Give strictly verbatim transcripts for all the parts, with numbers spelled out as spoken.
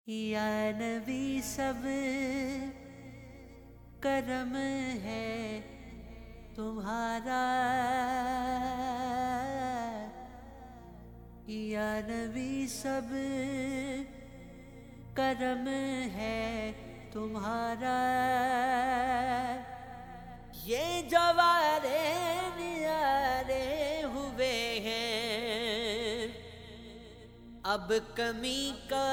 یا نبی سب کرم ہے تمہارا، یا نبی سب کرم ہے تمہارا، یہ جوارے نیارے ہوئے ہیں، اب کمی کا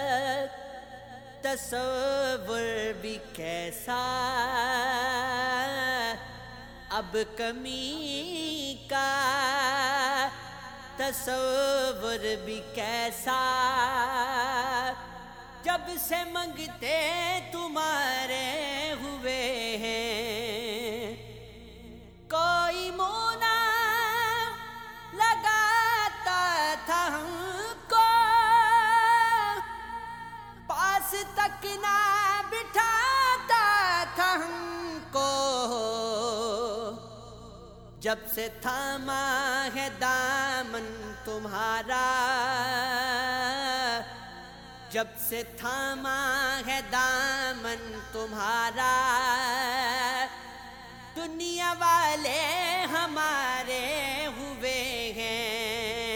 تصور بھی کیسا، اب کمی کا تصور بھی کیسا، جب سے منگتے تمہارے ہوئے ہیں، کوئی منہ نہ لگاتا تھا ہم کو، پاس تک نہ بٹھاتا تھا ہم کو، جب سے تھاما ہے دامن تمہارا، جب سے تھاما ہے دامن تمہارا، دنیا والے ہمارے ہوئے ہیں،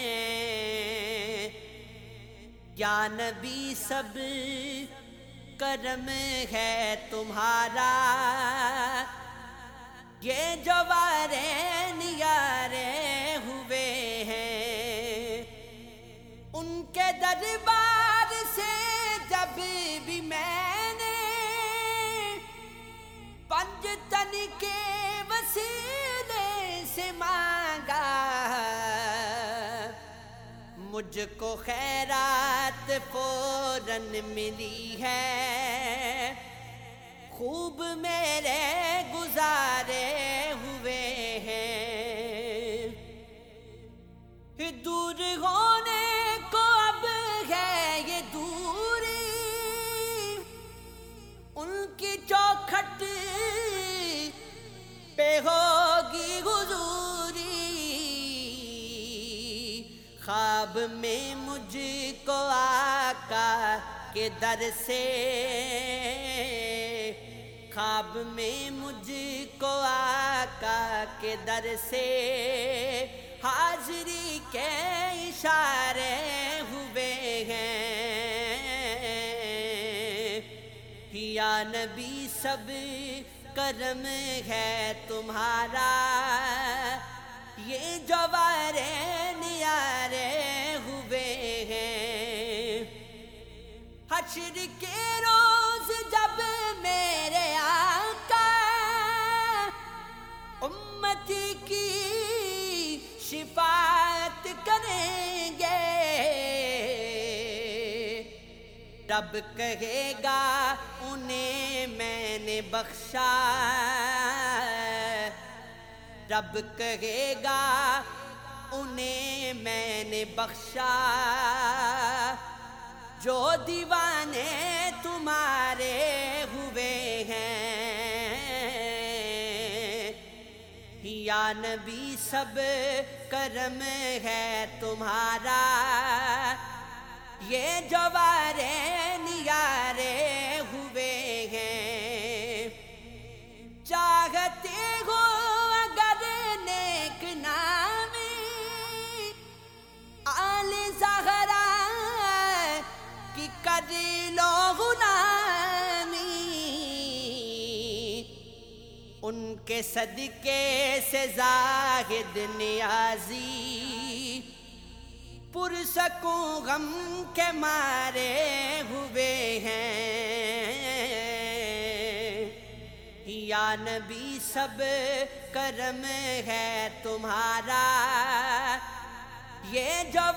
یا نبی سب کرم ہے تمہارا، یہ جوارے نیارے ہوئے ہیں، ان کے دربار سے جب بھی میں نے پنج تن کے وسیلے سے مانگا، مجھ کو خیرات فوراً ملی ہے، خوب میرے گزارے ہوئے ہیں، دور ہونے کو اب ہے یہ دوری، ان کی چوکھٹ پہ ہوگی حضوری، خواب میں مجھ کو آقا کے در سے، خواب میں مجھ کو آقا کے در سے حاضری کے اشارے ہوئے ہیں، یا نبی سب کرم ہے تمہارا، یہ جوارے نیارے ہوئے ہیں، حشر کے روز جب میرے آقا امتی کی شفاعت کریں گے، رب کہے گا انہیں میں نے بخشا، رب کہے گا انہیں میں نے بخشا، جو دیوانے تمہارے ہوئے ہیں، یا نبی سب کرم ہے تمہارا، یہ جوارے نیارے ہوئے ہیں، چاہتے ہو اگر نیک نامی آل زہرا کی کر لو غلامی، ان کے صدقے سے زاہد نیازی پرسکوں غم کے مارے ہوئے ہیں، یا نبی سب کرم ہے تمہارا، یہ جو